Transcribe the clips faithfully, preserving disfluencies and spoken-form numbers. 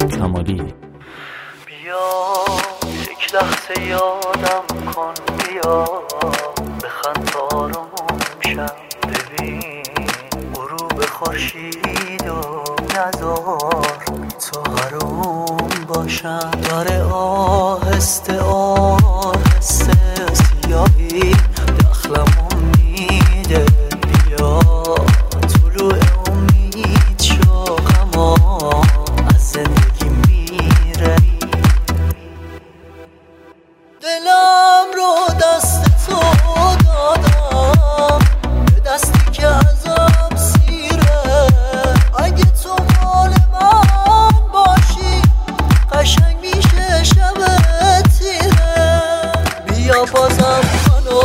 کمالی. بیا یک لحظه یادم کن، بیا بخند تا آروم شم، ببین غروب خورشید و نذار تو حروم باشم. داره آهسته آهسته سیاهی داخلمو میده، بیا طلوع امید شو، غما از زندگی میره. دلم رو دست تو دادم، به دستی که ازم سیره. اگه تو مال من باشی قشنگ میشه شب تیره. بیا بازم منو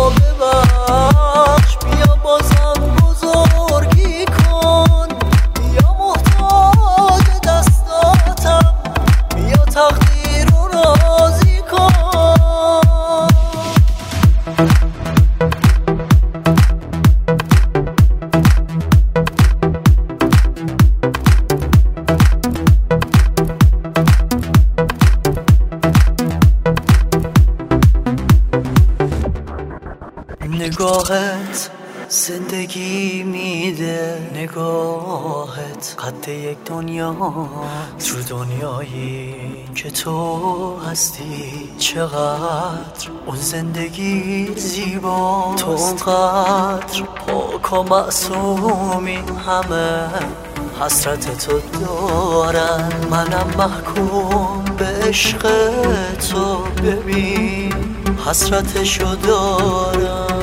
ببخش، بیا بازم بزرگی کن، بیا محتاج دستاتم، بیا تقدیر رو راضی کن. نگاهت زندگی میده، نگاهت قد یک دنیا تو دنیایی که تو هستی. چقدر اون زندگی زیبا، تو اونقدر پاک و معصومی، همه حسرت تو دارن، منم محکوم به عشق تو، ببین حسرتشو دارم.